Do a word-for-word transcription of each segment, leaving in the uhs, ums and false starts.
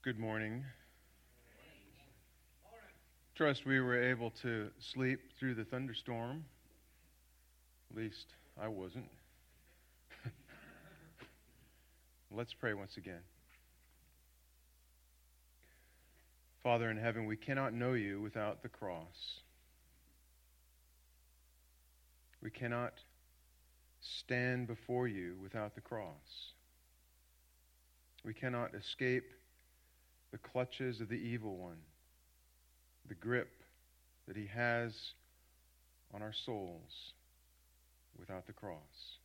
Good morning. Trust we were able to sleep through the thunderstorm. At least I wasn't. Let's pray once again. Father in heaven, we cannot know you without the cross. We cannot stand before you without the cross. We cannot escape the clutches of the evil one, the grip that he has on our souls without the cross.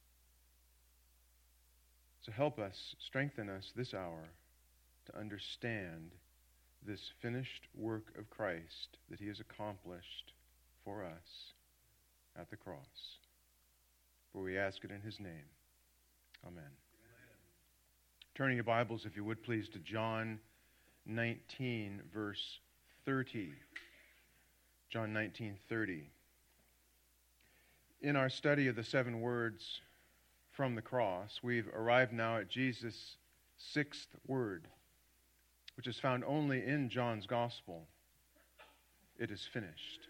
So help us, strengthen us this hour to understand this finished work of Christ that he has accomplished for us at the cross. For we ask it in his name. Amen. Amen. Turning your Bibles, if you would please, to John nineteen, verse thirty. John nineteen, thirty. In our study of the seven words from the cross, we've arrived now at Jesus' sixth word, which is found only in John's Gospel. It is finished.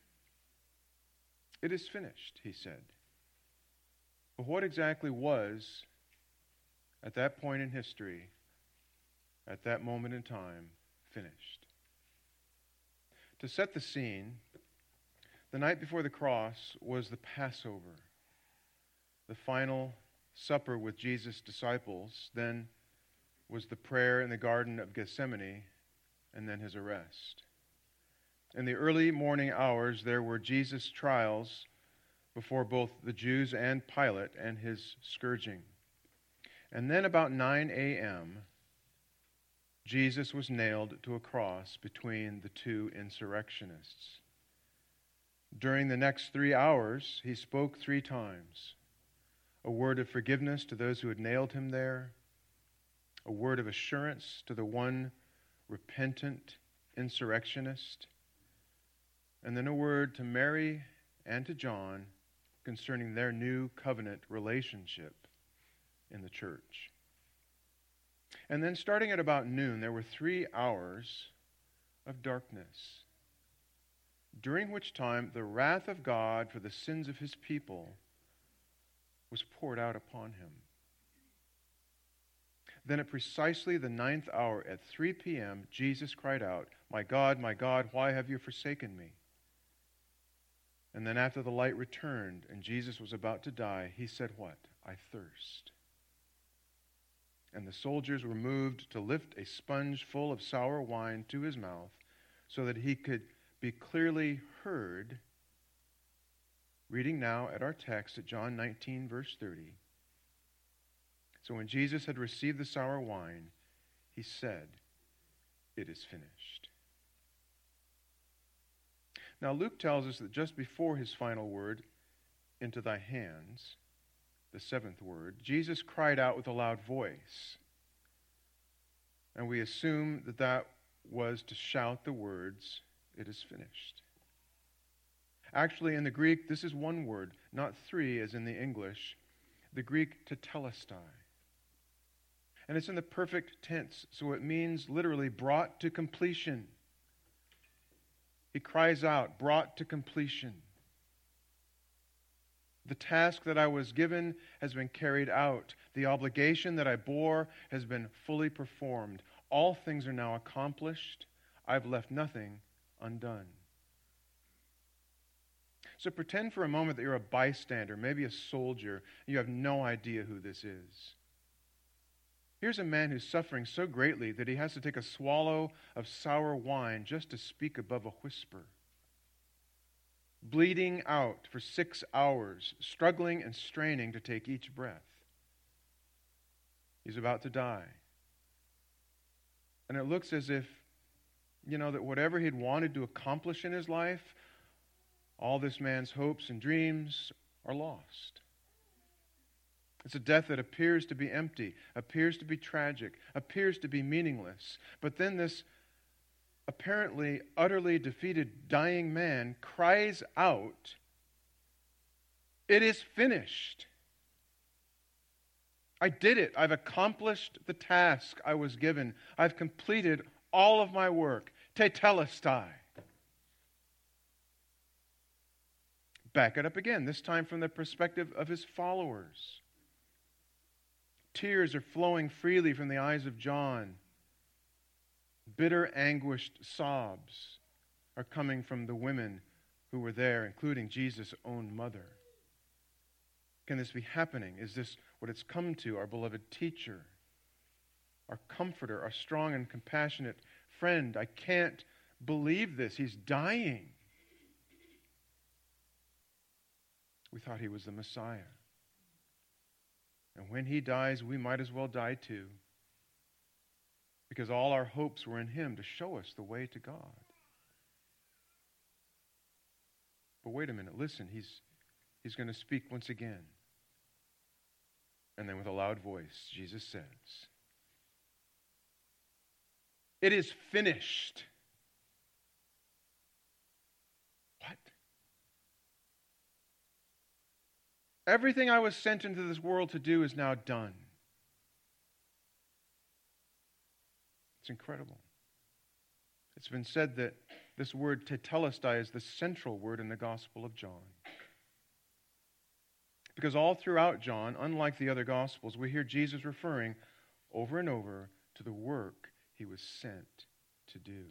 It is finished, he said. But what exactly was, at that point in history, at that moment in time, finished? To set the scene, the night before the cross was the Passover, the final supper with Jesus' disciples. Then was the prayer in the Garden of Gethsemane, and then his arrest. In the early morning hours, there were Jesus' trials before both the Jews and Pilate, and his scourging. And then about nine a.m., Jesus was nailed to a cross between the two insurrectionists. During the next three hours, he spoke three times. A word of forgiveness to those who had nailed him there. A word of assurance to the one repentant insurrectionist. And then a word to Mary and to John concerning their new covenant relationship in the church. And then starting at about noon, there were three hours of darkness, during which time the wrath of God for the sins of his people was poured out upon him. Then at precisely the ninth hour at three p.m., Jesus cried out, "My God, my God, why have you forsaken me?" And then after the light returned and Jesus was about to die, he said what? "I thirst." And the soldiers were moved to lift a sponge full of sour wine to his mouth so that he could be clearly heard. Reading now at our text at John nineteen, verse thirty. So when Jesus had received the sour wine, he said, "It is finished." Now Luke tells us that just before his final word, "Into thy hands," the seventh word, Jesus cried out with a loud voice. And we assume that that was to shout the words, "It is finished." Actually, in the Greek, this is one word, not three as in the English. The Greek, tetelestai. And it's in the perfect tense, so it means literally brought to completion. He cries out, brought to completion. The task that I was given has been carried out. The obligation that I bore has been fully performed. All things are now accomplished. I've left nothing undone. So pretend for a moment that you're a bystander, maybe a soldier. You have no idea who this is. Here's a man who's suffering so greatly that he has to take a swallow of sour wine just to speak above a whisper. Bleeding out for six hours, struggling and straining to take each breath. He's about to die. And it looks as if, you know, that whatever he'd wanted to accomplish in his life, all this man's hopes and dreams are lost. It's a death that appears to be empty, appears to be tragic, appears to be meaningless. But then this apparently utterly defeated dying man cries out, "It is finished." I did it. I've accomplished the task I was given. I've completed all of my work. Tetelestai. Back it up again, this time from the perspective of his followers. Tears are flowing freely from the eyes of John. Bitter, anguished sobs are coming from the women who were there, including Jesus' own mother. Can this be happening? Is this what it's come to? Our beloved teacher, our comforter, our strong and compassionate friend. I can't believe this. He's dying. We thought he was the Messiah. And when he dies, we might as well die too. Because all our hopes were in him to show us the way to God. But wait a minute, listen, he's, he's going to speak once again. And then with a loud voice, Jesus says, "It is finished." What? Everything I was sent into this world to do is now done. It's incredible. It's been said that this word tetelestai is the central word in the Gospel of John. Because all throughout John, unlike the other Gospels, we hear Jesus referring over and over to the work he was sent to do.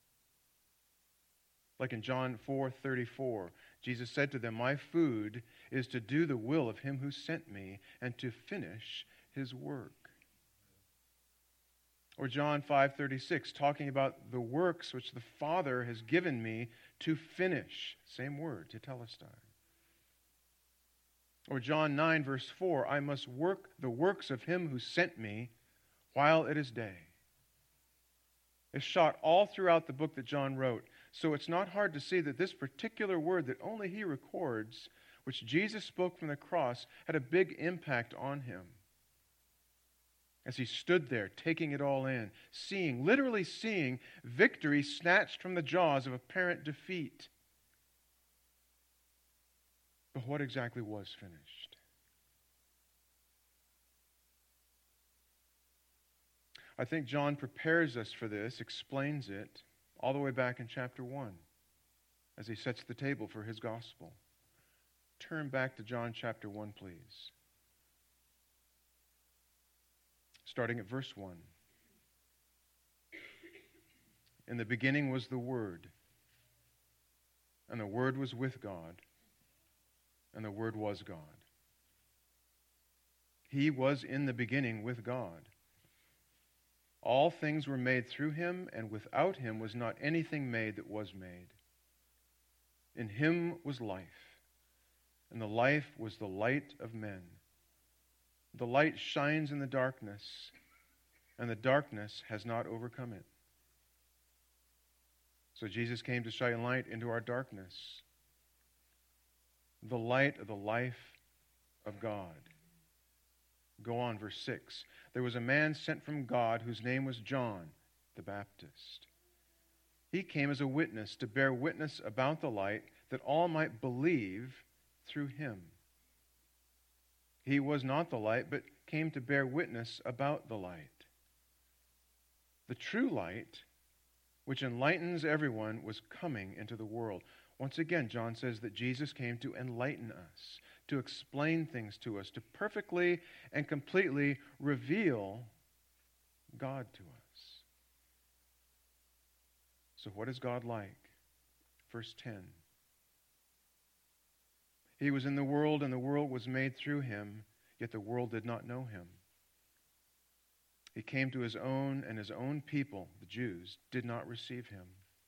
Like in John four thirty-four, Jesus said to them, "My food is to do the will of him who sent me and to finish his work." Or John five thirty-six, talking about the works which the Father has given me to finish. Same word, tetelestai. Or John nine verse four, "I must work the works of him who sent me while it is day." It's shot all throughout the book that John wrote. So it's not hard to see that this particular word that only he records, which Jesus spoke from the cross, had a big impact on him. As he stood there, taking it all in, seeing, literally seeing, victory snatched from the jaws of apparent defeat. But what exactly was finished? I think John prepares us for this, explains it, all the way back in chapter one, as he sets the table for his gospel. Turn back to John chapter one, please. Starting at verse one. "In the beginning was the Word, and the Word was with God, and the Word was God. He was in the beginning with God. All things were made through him, and without him was not anything made that was made. In him was life, and the life was the light of men. The light shines in the darkness, and the darkness has not overcome it." So Jesus came to shine light into our darkness, the light of the life of God. Go on, verse six. "There was a man sent from God whose name was John the Baptist. He came as a witness to bear witness about the light, that all might believe through him. He was not the light, but came to bear witness about the light. The true light, which enlightens everyone, was coming into the world." Once again, John says that Jesus came to enlighten us, to explain things to us, to perfectly and completely reveal God to us. So what is God like? Verse ten. "He was in the world, and the world was made through him, yet the world did not know him. He came to his own, and his own people, the Jews, did not receive him.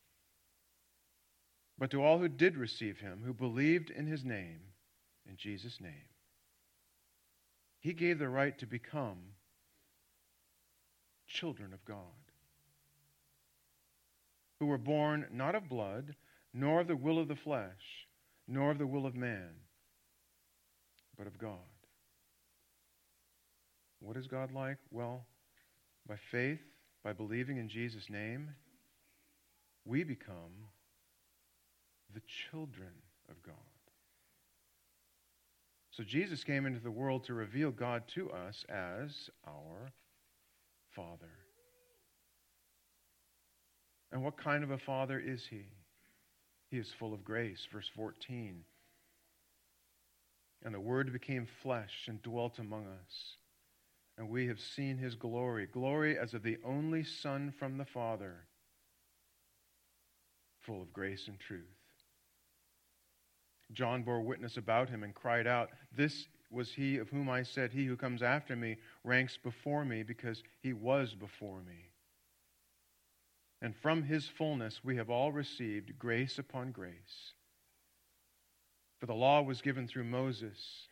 But to all who did receive him, who believed in his name, in Jesus' name, he gave the right to become children of God, who were born not of blood, nor of the will of the flesh, nor of the will of man, but of God." What is God like? Well, by faith, by believing in Jesus' name, we become the children of God. So Jesus came into the world to reveal God to us as our Father. And what kind of a Father is He? He is full of grace. Verse fourteen. And the Word became flesh and dwelt among us. And we have seen His glory, glory as of the only Son from the Father, full of grace and truth. John bore witness about Him and cried out, "This was He of whom I said, 'He who comes after me ranks before me, because He was before me.' And from His fullness we have all received grace upon grace. For the law was given through Moses.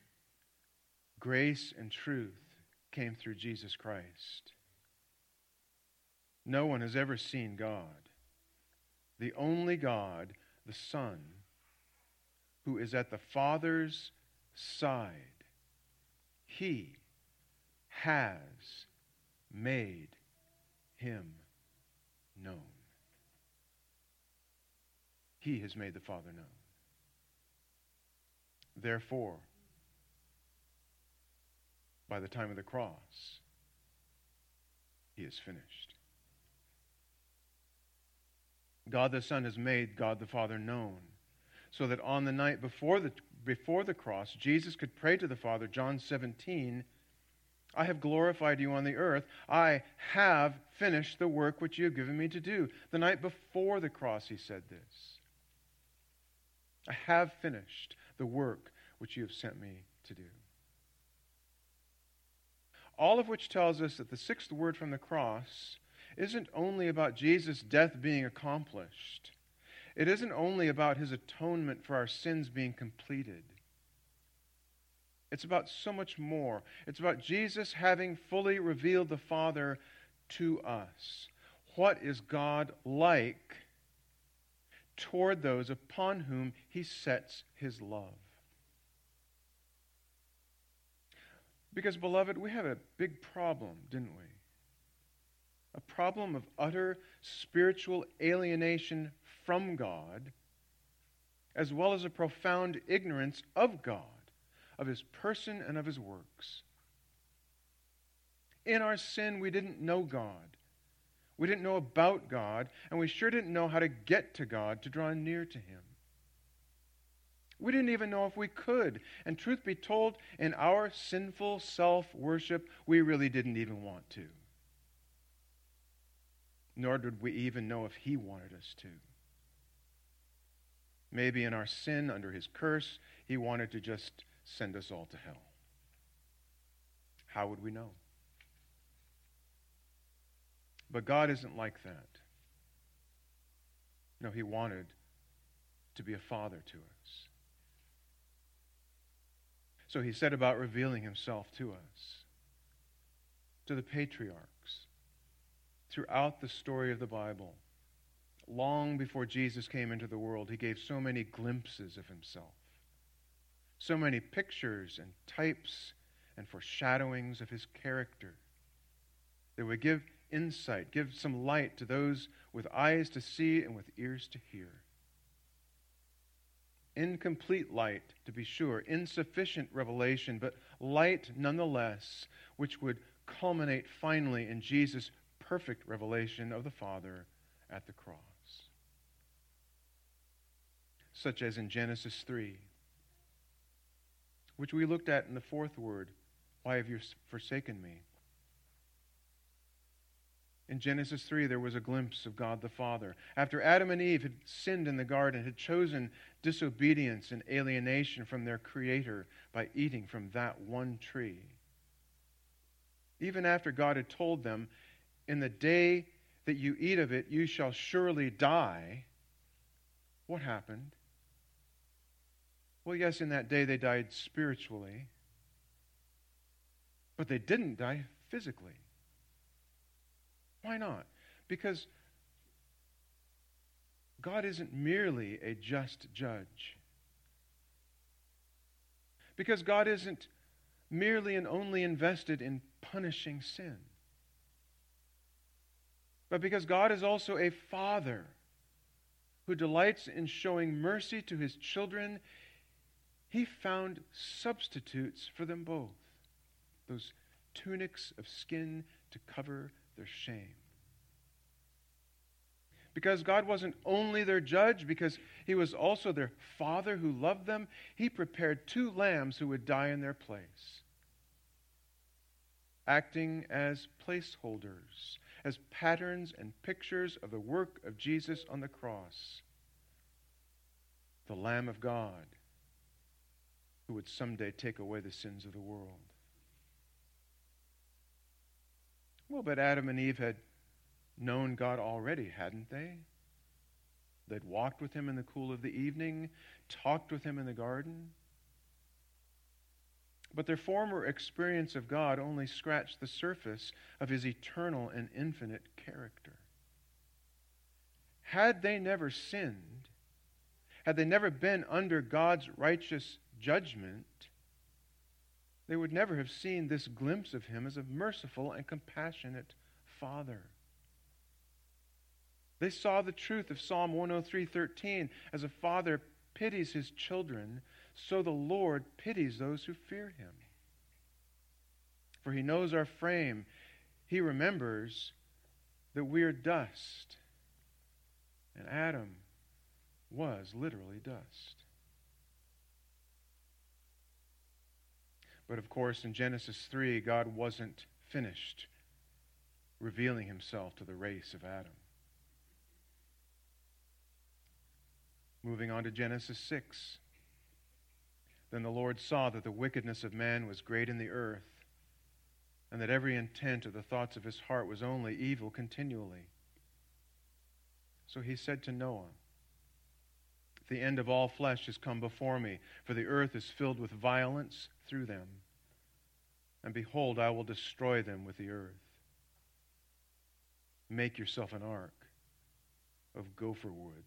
Grace and truth came through Jesus Christ. No one has ever seen God. The only God, the Son, who is at the Father's side, He has made Him known." He has made the Father known. Therefore, by the time of the cross, He is finished. God the Son has made God the Father known, so that on the night before the, before the cross, Jesus could pray to the Father, John seventeen, "I have glorified you on the earth. I have finished the work which you have given me to do." The night before the cross, He said this. "I have finished the work which you have sent me to do." All of which tells us that the sixth word from the cross isn't only about Jesus' death being accomplished. It isn't only about His atonement for our sins being completed. It's about so much more. It's about Jesus having fully revealed the Father to us. What is God like toward those upon whom He sets His love? Because, beloved, we had a big problem, didn't we? A problem of utter spiritual alienation from God, as well as a profound ignorance of God, of His person and of His works. In our sin, we didn't know God. We didn't know about God, and we sure didn't know how to get to God, to draw near to Him. We didn't even know if we could. And truth be told, in our sinful self-worship, we really didn't even want to. Nor did we even know if He wanted us to. Maybe in our sin, under His curse, He wanted to just send us all to hell. How would we know? But God isn't like that. No, He wanted to be a father to us. So He set about revealing Himself to us, to the patriarchs, throughout the story of the Bible. Long before Jesus came into the world, He gave so many glimpses of Himself, so many pictures and types and foreshadowings of His character that would give insight, give some light to those with eyes to see and with ears to hear. Incomplete light, to be sure, insufficient revelation, but light nonetheless, which would culminate finally in Jesus' perfect revelation of the Father at the cross. Such as in Genesis three, which we looked at in the fourth word, "Why have you forsaken me?" In Genesis three, there was a glimpse of God the Father. After Adam and Eve had sinned in the garden, had chosen disobedience and alienation from their Creator by eating from that one tree. Even after God had told them, "In the day that you eat of it, you shall surely die," what happened? Well, yes, in that day they died spiritually, but they didn't die physically. Why not? Because God isn't merely a just judge. Because God isn't merely and only invested in punishing sin. But because God is also a Father who delights in showing mercy to His children, He found substitutes for them both, those tunics of skin to cover their shame. Because God wasn't only their judge, because he was also their father who loved them, he prepared two lambs who would die in their place, acting as placeholders, as patterns and pictures of the work of Jesus on the cross, the Lamb of God who would someday take away the sins of the world. Well, but Adam and Eve had known God already, hadn't they? They'd walked with him in the cool of the evening, talked with him in the garden. But their former experience of God only scratched the surface of his eternal and infinite character. Had they never sinned, had they never been under God's righteous judgment, they would never have seen this glimpse of him as a merciful and compassionate Father. They saw the truth of Psalm one oh three thirteen. As a father pities his children, so the Lord pities those who fear him. For he knows our frame. He remembers that we are dust. And Adam was literally dust. But of course, in Genesis three, God wasn't finished revealing himself to the race of Adam. Moving on to Genesis six. Then the Lord saw that the wickedness of man was great in the earth, and that every intent of the thoughts of his heart was only evil continually. So he said to Noah, the end of all flesh has come before me, for the earth is filled with violence through them. And behold, I will destroy them with the earth. Make yourself an ark of gopher wood.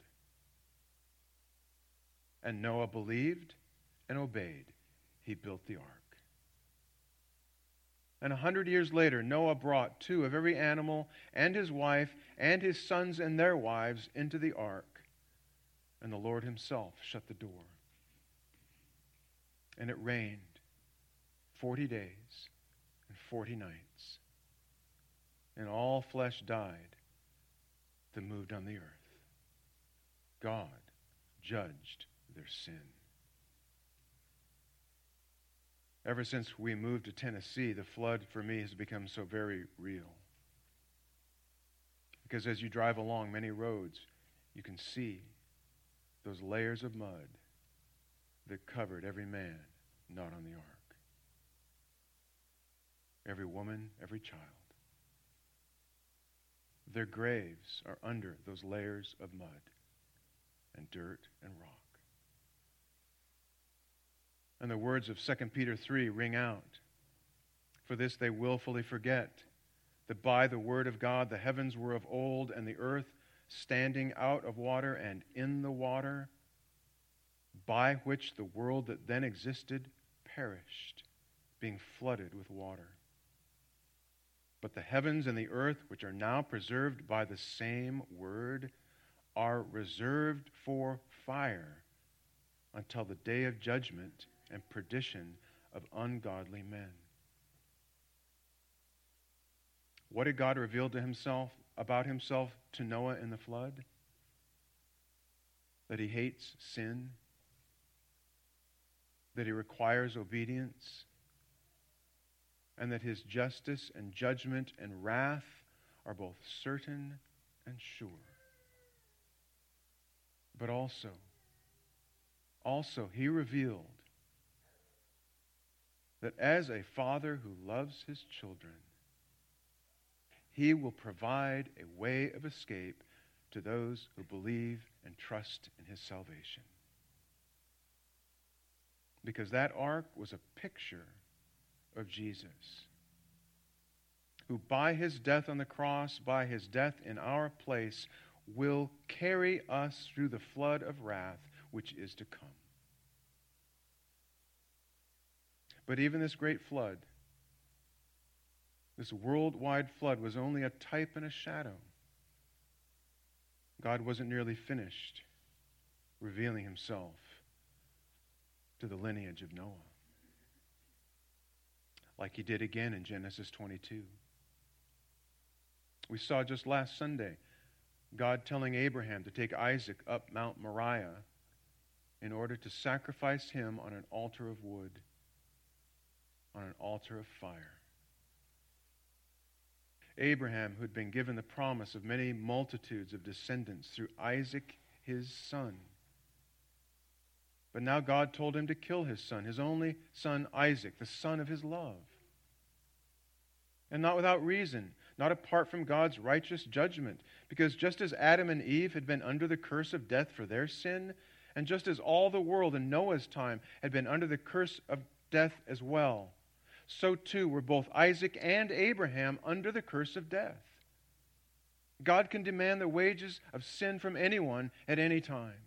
And Noah believed and obeyed. He built the ark. And a hundred years later, Noah brought two of every animal and his wife and his sons and their wives into the ark. And the Lord himself shut the door. And it rained forty days and forty nights. And all flesh died that moved on the earth. God judged their sin. Ever since we moved to Tennessee, the flood for me has become so very real. Because as you drive along many roads, you can see those layers of mud that covered every man not on the ark. Every woman, every child. Their graves are under those layers of mud and dirt and rock. And the words of Second Peter three ring out. For this they willfully forget, that by the word of God the heavens were of old, and the earth standing out of water and in the water, by which the world that then existed perished, being flooded with water. But the heavens and the earth, which are now preserved by the same word, are reserved for fire until the day of judgment and perdition of ungodly men. What did God reveal to himself about himself to Noah in the flood? That he hates sin, that he requires obedience, and that his justice and judgment and wrath are both certain and sure. But also, also he revealed that as a father who loves his children, he will provide a way of escape to those who believe and trust in his salvation. Because that ark was a picture of Jesus, who by his death on the cross, by his death in our place, will carry us through the flood of wrath which is to come. But even this great flood, this worldwide flood, was only a type and a shadow. God wasn't nearly finished revealing himself to the lineage of Noah. Like he did again in Genesis twenty-two. We saw just last Sunday God telling Abraham to take Isaac up Mount Moriah in order to sacrifice him on an altar of wood, on an altar of fire. Abraham, who had been given the promise of many multitudes of descendants through Isaac, his son. But now God told him to kill his son, his only son Isaac, the son of his love. And not without reason, not apart from God's righteous judgment, because just as Adam and Eve had been under the curse of death for their sin, and just as all the world in Noah's time had been under the curse of death as well, so too were both Isaac and Abraham under the curse of death. God can demand the wages of sin from anyone at any time.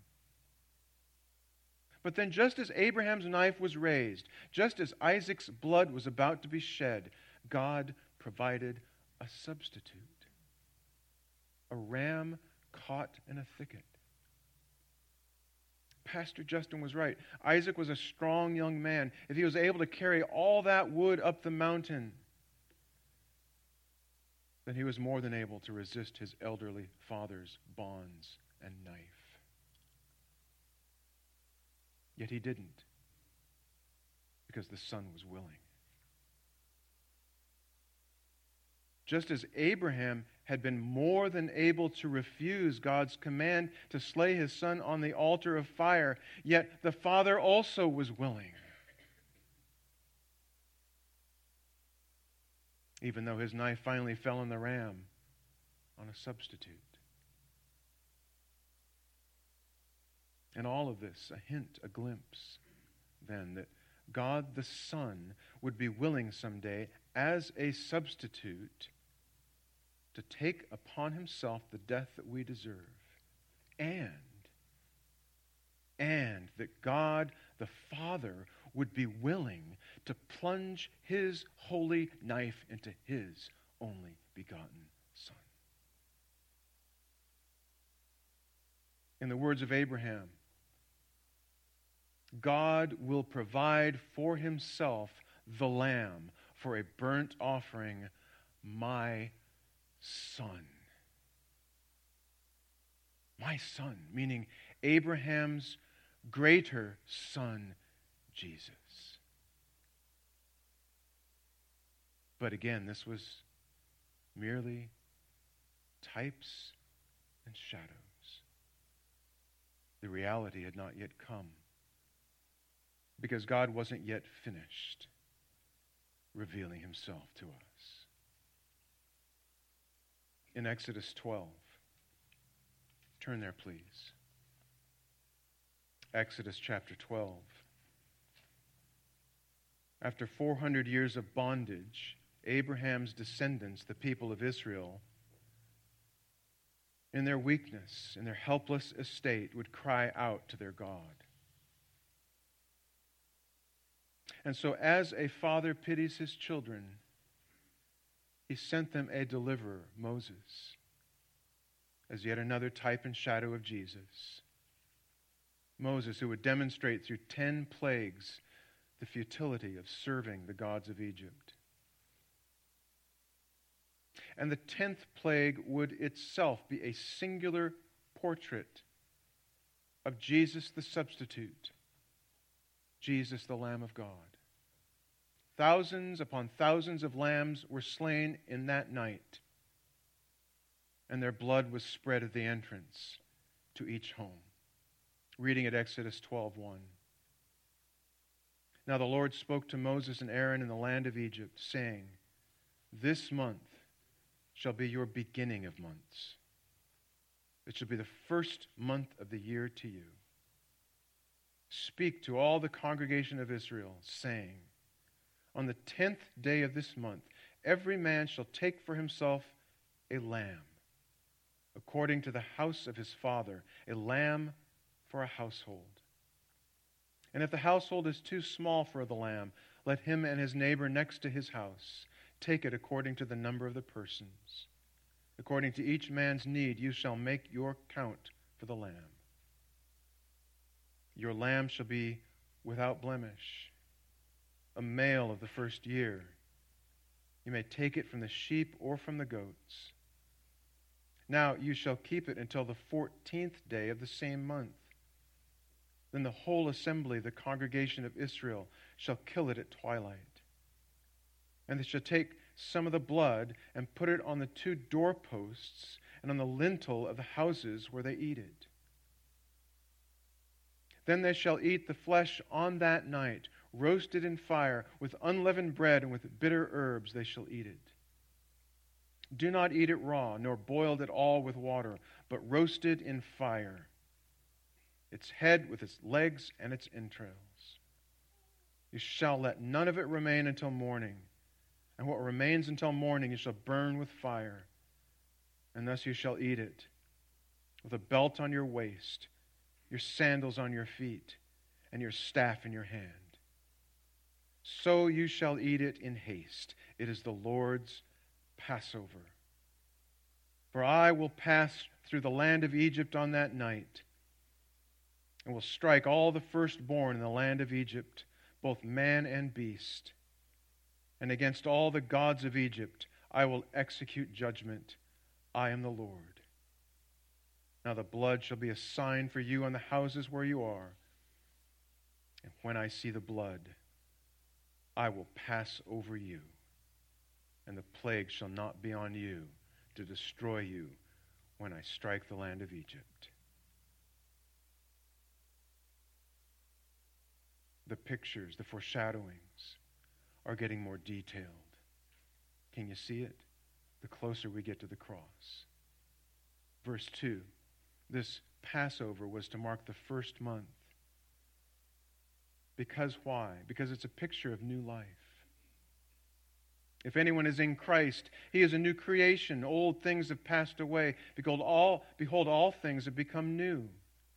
But then just as Abraham's knife was raised, just as Isaac's blood was about to be shed, God provided a substitute. A ram caught in a thicket. Pastor Justin was right. Isaac was a strong young man. If he was able to carry all that wood up the mountain, then he was more than able to resist his elderly father's bonds and knife. Yet he didn't, because the son was willing. Just as Abraham had been more than able to refuse God's command to slay his son on the altar of fire, yet the father also was willing. Even though his knife finally fell on the ram, on a substitute. And all of this, a hint, a glimpse, then, that God the Son would be willing someday, as a substitute, to take upon himself the death that we deserve. And, and that God the Father would be willing to plunge his holy knife into his only begotten Son. In the words of Abraham, God will provide for himself the lamb for a burnt offering, my son. My son, meaning Abraham's greater son, Jesus. But again, this was merely types and shadows. The reality had not yet come, because God wasn't yet finished revealing himself to us. In Exodus twelve, turn there please. Exodus chapter twelve. After four hundred years of bondage, Abraham's descendants, the people of Israel, in their weakness, in their helpless estate, would cry out to their God. And so as a father pities his children, he sent them a deliverer, Moses, as yet another type and shadow of Jesus. Moses, who would demonstrate through ten plagues the futility of serving the gods of Egypt. And the tenth plague would itself be a singular portrait of Jesus the substitute, Jesus the Lamb of God. Thousands upon thousands of lambs were slain in that night, and their blood was spread at the entrance to each home. Reading at Exodus twelve one. Now the Lord spoke to Moses and Aaron in the land of Egypt, saying, this month shall be your beginning of months. It shall be the first month of the year to you. Speak to all the congregation of Israel, saying, on the tenth day of this month, every man shall take for himself a lamb, according to the house of his father, a lamb for a household. And if the household is too small for the lamb, let him and his neighbor next to his house take it according to the number of the persons. According to each man's need, you shall make your count for the lamb. Your lamb shall be without blemish, a male of the first year. You may take it from the sheep or from the goats. Now you shall keep it until the fourteenth day of the same month. Then the whole assembly, the congregation of Israel, shall kill it at twilight. And they shall take some of the blood and put it on the two doorposts and on the lintel of the houses where they eat it. Then they shall eat the flesh on that night, roasted in fire, with unleavened bread and with bitter herbs they shall eat it. Do not eat it raw, nor boiled at all with water, but roasted in fire, its head with its legs and its entrails. You shall let none of it remain until morning, and what remains until morning you shall burn with fire, and thus you shall eat it, with a belt on your waist, your sandals on your feet, and your staff in your hand. So you shall eat it in haste. It is the Lord's Passover. For I will pass through the land of Egypt on that night, and will strike all the firstborn in the land of Egypt, both man and beast. And against all the gods of Egypt I will execute judgment. I am the Lord. Now the blood shall be a sign for you on the houses where you are. And when I see the blood, I will pass over you, and the plague shall not be on you to destroy you when I strike the land of Egypt. The pictures, the foreshadowings are getting more detailed. Can you see it? The closer we get to the cross. Verse two, this Passover was to mark the first month. Because why? Because it's a picture of new life. If anyone is in Christ, he is a new creation. Old things have passed away. Behold, all, behold, all things have become new.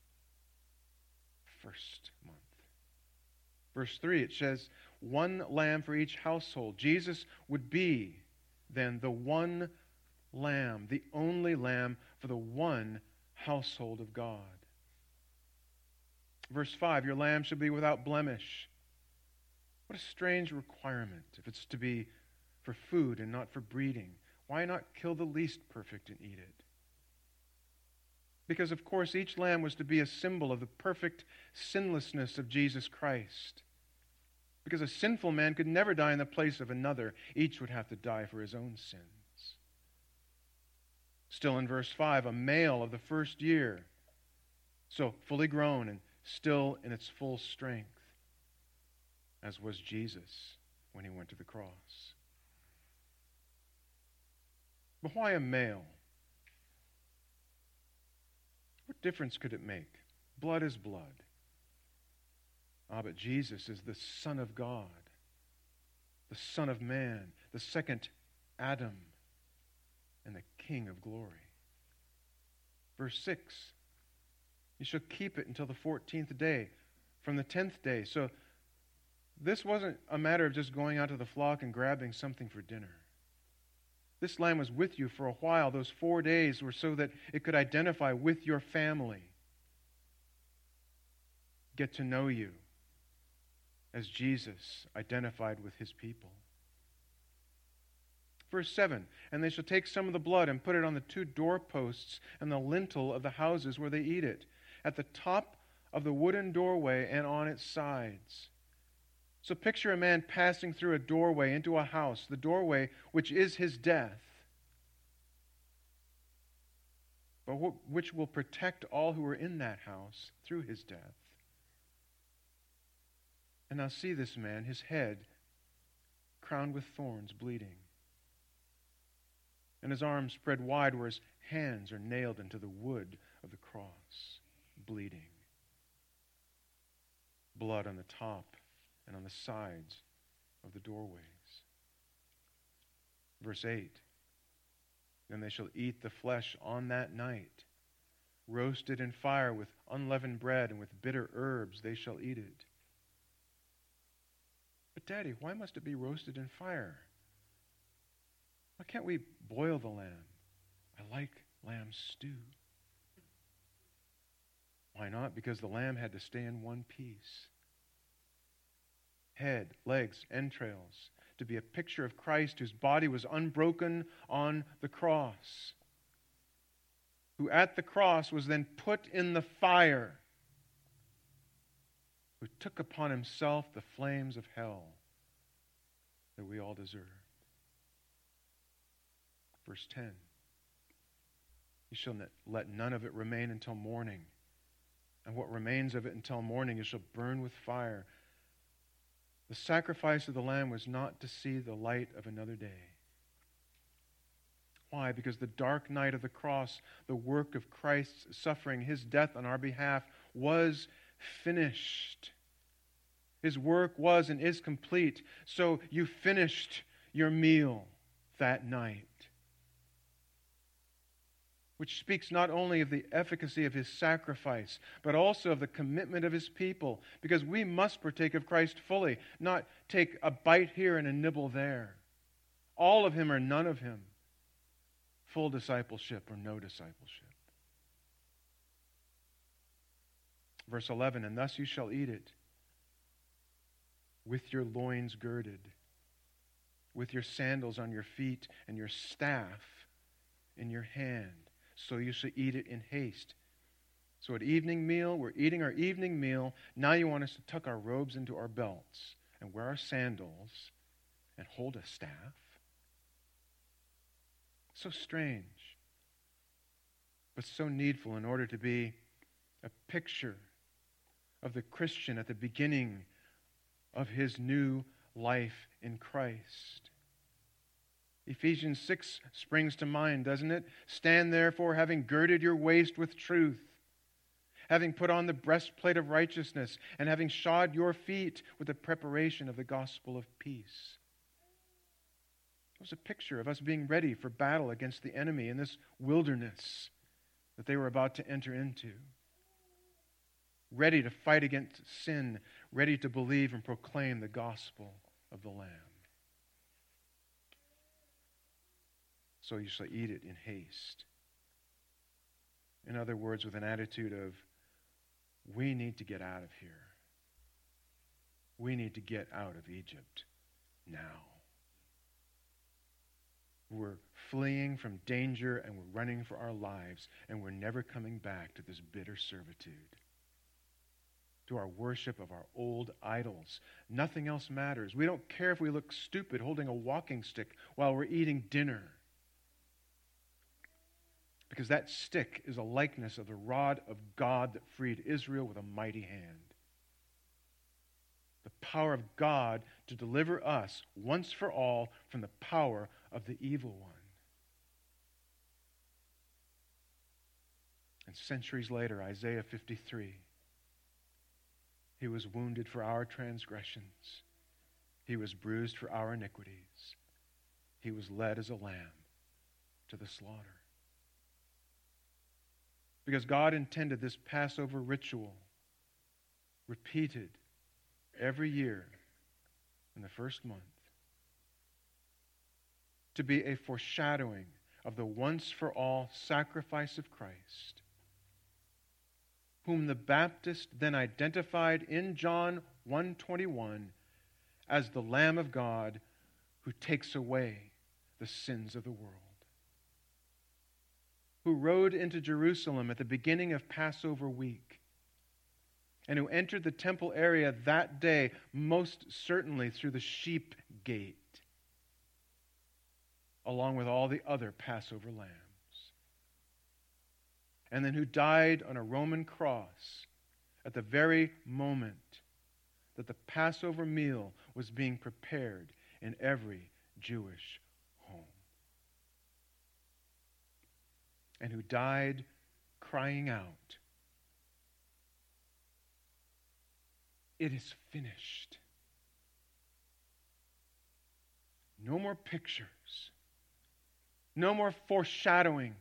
First month. Verse three, it says, one lamb for each household. Jesus would be then the one lamb, the only lamb for the one household of God. Verse five, your lamb shall be without blemish. What a strange requirement if it's to be for food and not for breeding. Why not kill the least perfect and eat it? Because, of course, each lamb was to be a symbol of the perfect sinlessness of Jesus Christ. Because a sinful man could never die in the place of another. Each would have to die for his own sins. Still in verse five, a male of the first year. So fully grown and still in its full strength, as was Jesus when he went to the cross. But why a male? What difference could it make? Blood is blood. Ah, but Jesus is the Son of God, the Son of Man, the second Adam, and the King of glory. Verse six, you shall keep it until the fourteenth day, from the tenth day. So this wasn't a matter of just going out to the flock and grabbing something for dinner. This lamb was with you for a while. Those four days were so that it could identify with your family, get to know you as Jesus identified with his people. Verse seven, and they shall take some of the blood and put it on the two doorposts and the lintel of the houses where they eat it, at the top of the wooden doorway and on its sides. So picture a man passing through a doorway into a house, the doorway which is his death, but which will protect all who are in that house through his death. And now see this man, his head crowned with thorns, bleeding, and his arms spread wide where his hands are nailed into the wood of the cross, bleeding. Blood on the top and on the sides of the doorways. Verse eight, then they shall eat the flesh on that night, roasted in fire with unleavened bread and with bitter herbs they shall eat it. But Daddy, why must it be roasted in fire? Why can't we boil the lamb? I like lamb stew. Why not? Because the lamb had to stay in one piece. head, legs, entrails, to be a picture of Christ whose body was unbroken on the cross, who at the cross was then put in the fire, who took upon himself the flames of hell that we all deserve. Verse ten, you shall let none of it remain until morning, and what remains of it until morning you shall burn with fire. The sacrifice of the Lamb was not to see the light of another day. Why? Because the dark night of the cross, the work of Christ's suffering, his death on our behalf, was finished. His work was and is complete. So you finished your meal that night. Which speaks not only of the efficacy of his sacrifice, but also of the commitment of his people. Because we must partake of Christ fully, not take a bite here and a nibble there. All of him or none of him. Full discipleship or no discipleship. Verse eleven, and thus you shall eat it, with your loins girded, with your sandals on your feet, and your staff in your hand. So you shall eat it in haste. So at evening meal, we're eating our evening meal. Now you want us to tuck our robes into our belts and wear our sandals and hold a staff? So strange, but so needful in order to be a picture of the Christian at the beginning of his new life in Christ. Ephesians six springs to mind, doesn't it? Stand therefore, having girded your waist with truth, having put on the breastplate of righteousness, and having shod your feet with the preparation of the gospel of peace. It was a picture of us being ready for battle against the enemy in this wilderness that they were about to enter into. Ready to fight against sin, ready to believe and proclaim the gospel of the Lamb. So you shall eat it in haste. In other words, with an attitude of, we need to get out of here. We need to get out of Egypt now. We're fleeing from danger and we're running for our lives, and we're never coming back to this bitter servitude, to our worship of our old idols. Nothing else matters. We don't care if we look stupid holding a walking stick while we're eating dinner, because that stick is a likeness of the rod of God that freed Israel with a mighty hand. The power of God to deliver us once for all from the power of the evil one. And centuries later, Isaiah fifty-three, he was wounded for our transgressions. He was bruised for our iniquities. He was led as a lamb to the slaughter. Because God intended this Passover ritual repeated every year in the first month to be a foreshadowing of the once-for-all sacrifice of Christ, whom the Baptist then identified in John one twenty-one as the Lamb of God who takes away the sins of the world, who rode into Jerusalem at the beginning of Passover week, and who entered the temple area that day most certainly through the sheep gate, along with all the other Passover lambs, and then who died on a Roman cross at the very moment that the Passover meal was being prepared in every Jewish home, and who died crying out, "It is finished." No more pictures. No more foreshadowings.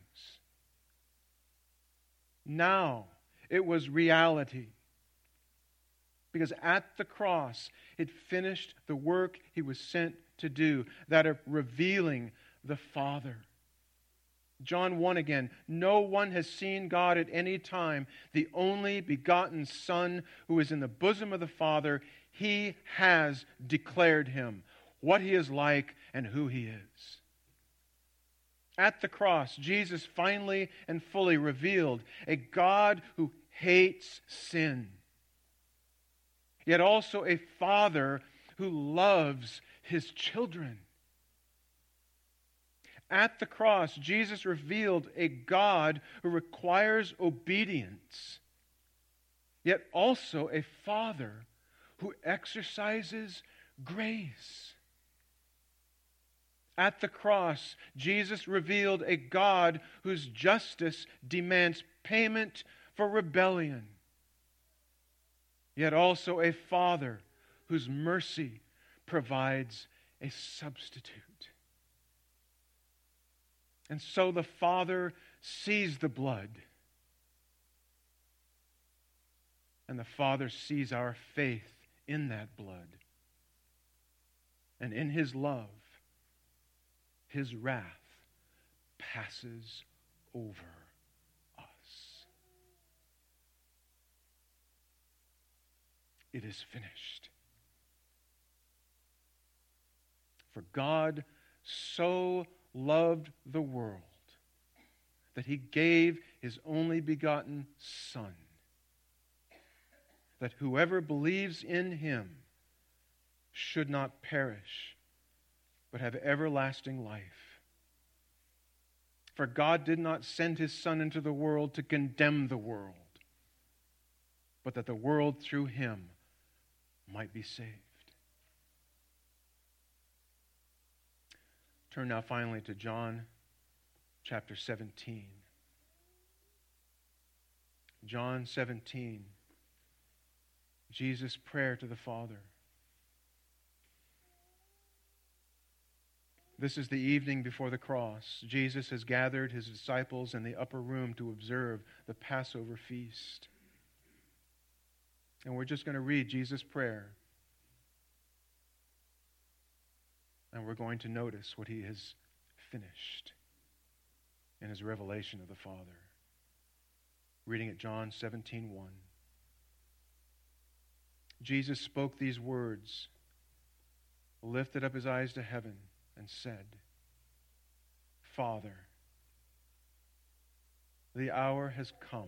Now it was reality. Because at the cross, it finished the work he was sent to do, that of revealing the Father. John one again, no one has seen God at any time. The only begotten Son who is in the bosom of the Father, He has declared him, what he is like and who he is. At the cross, Jesus finally and fully revealed a God who hates sin, yet also a Father who loves his children. At the cross, Jesus revealed a God who requires obedience, yet also a Father who exercises grace. At the cross, Jesus revealed a God whose justice demands payment for rebellion, yet also a Father whose mercy provides a substitute. And so the Father sees the blood, and the Father sees our faith in that blood. And in his love, his wrath passes over us. It is finished. For God so loved the world that he gave his only begotten Son, that whoever believes in him should not perish, but have everlasting life. For God did not send his Son into the world to condemn the world, but that the world through him might be saved. Turn now finally to John chapter seventeen. John seventeen, Jesus' prayer to the Father. This is the evening before the cross. Jesus has gathered his disciples in the upper room to observe the Passover feast. And we're just going to read Jesus' prayer. And we're going to notice what he has finished in his revelation of the Father. Reading at John seventeen one. Jesus spoke these words, lifted up his eyes to heaven, and said, Father, the hour has come.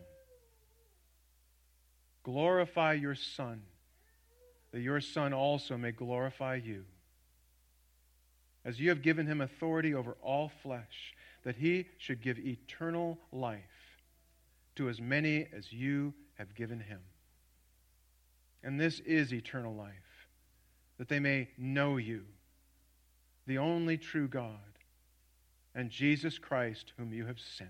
Glorify your Son, that your Son also may glorify you, as you have given him authority over all flesh, that he should give eternal life to as many as you have given him. And this is eternal life, that they may know you, the only true God, and Jesus Christ, whom you have sent.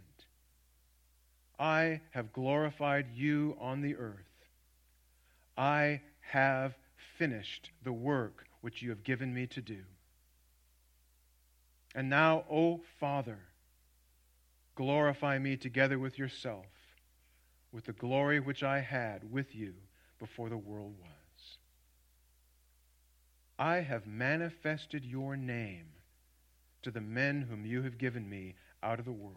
I have glorified you on the earth. I have finished the work which you have given me to do. And now, O Father, glorify me together with yourself, with the glory which I had with you before the world was. I have manifested your name to the men whom you have given me out of the world.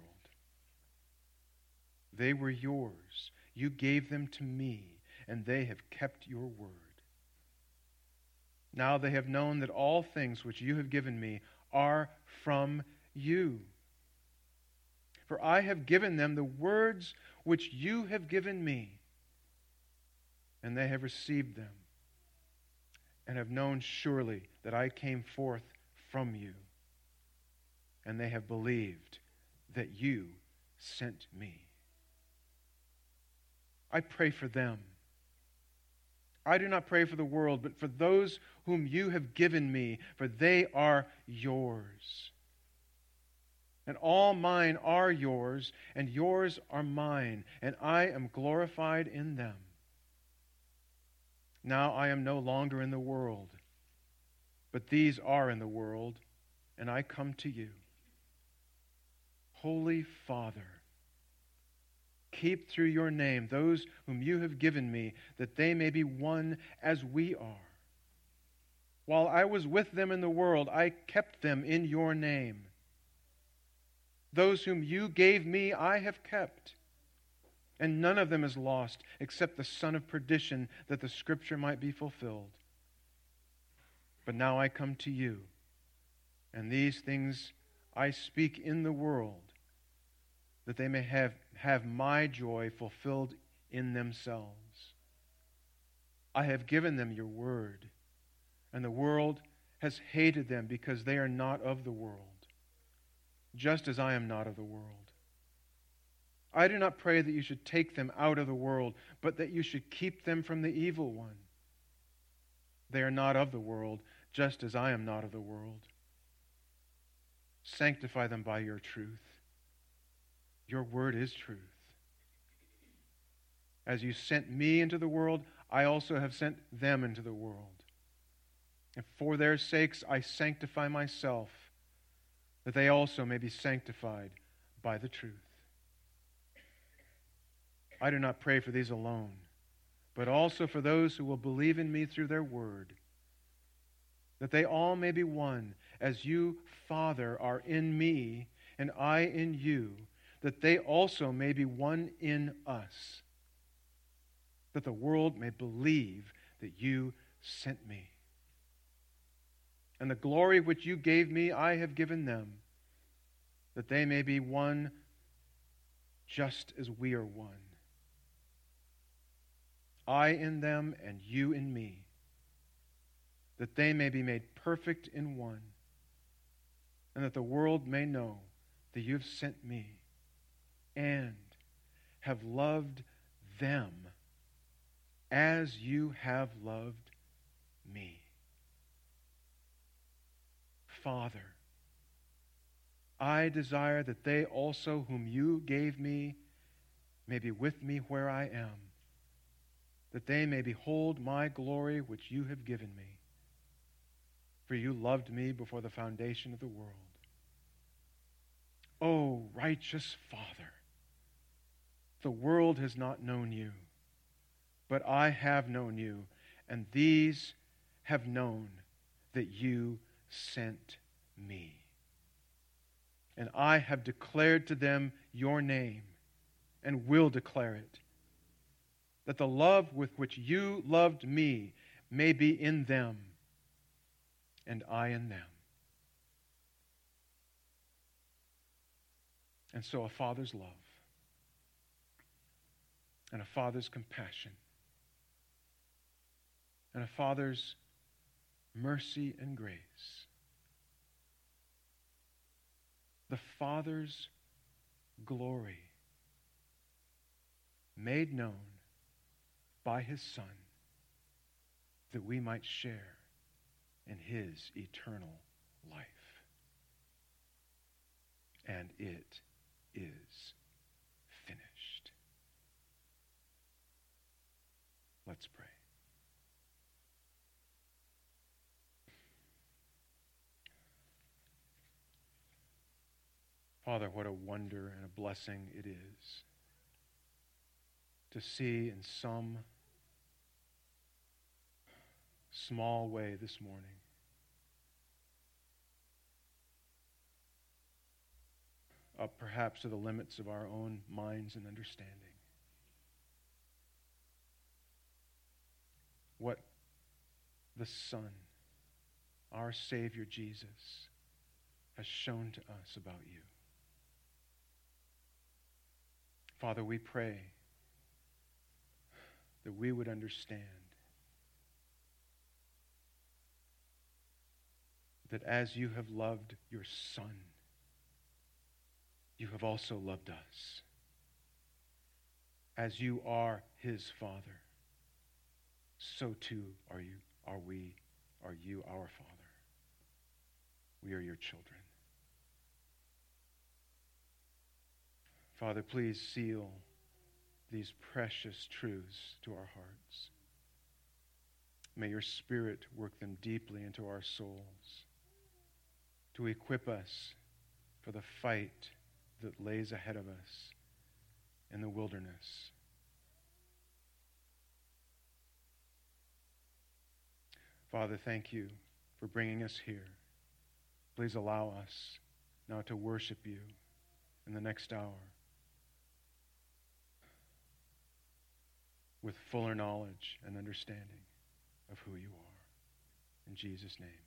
They were yours. You gave them to me, and they have kept your word. Now they have known that all things which you have given me are from you. For I have given them the words which you have given me, and they have received them, and have known surely that I came forth from you, and they have believed that you sent me. I pray for them. I do not pray for the world, but for those whom you have given me, for they are yours. And all mine are yours, and yours are mine, and I am glorified in them. Now I am no longer in the world, but these are in the world, and I come to you. Holy Father, keep through your name those whom you have given me, that they may be one as we are. While I was with them in the world, I kept them in your name. Those whom you gave me, I have kept. And none of them is lost, except the son of perdition, that the scripture might be fulfilled. But now I come to you, and these things I speak in the world, that they may have, have my joy fulfilled in themselves. I have given them your word, and the world has hated them because they are not of the world, just as I am not of the world. I do not pray that you should take them out of the world, but that you should keep them from the evil one. They are not of the world, just as I am not of the world. Sanctify them by your truth. Your word is truth. As you sent me into the world, I also have sent them into the world. And for their sakes I sanctify myself, that they also may be sanctified by the truth. I do not pray for these alone, but also for those who will believe in me through their word, that they all may be one, as you, Father, are in me, and I in you, that they also may be one in us, that the world may believe that you sent me. And the glory which you gave me, I have given them, that they may be one just as we are one. I in them and you in me, that they may be made perfect in one, and that the world may know that you have sent me and have loved them as you have loved me. Father, I desire that they also whom you gave me may be with me where I am, that they may behold my glory which you have given me. For you loved me before the foundation of the world. O righteous Father, the world has not known you, but I have known you, and these have known that you sent me. And I have declared to them your name, and will declare it, that the love with which you loved me may be in them, and I in them. And so a father's love and a father's compassion and a father's mercy and grace, the Father's glory made known by his Son, that we might share in his eternal life. And it is finished. Let's pray. Father, what a wonder and a blessing it is to see in some small way this morning up perhaps to the limits of our own minds and understanding, what the Son, our Savior Jesus, has shown to us about you. Father, we pray that we would understand that as you have loved your Son, you have also loved us. As you are his Father, so too are you, are we, are you our Father. We are your children. Father, please seal these precious truths to our hearts. May your Spirit work them deeply into our souls to equip us for the fight that lays ahead of us in the wilderness. Father, thank you for bringing us here. Please allow us now to worship you in the next hour with fuller knowledge and understanding of who you are. In Jesus' name.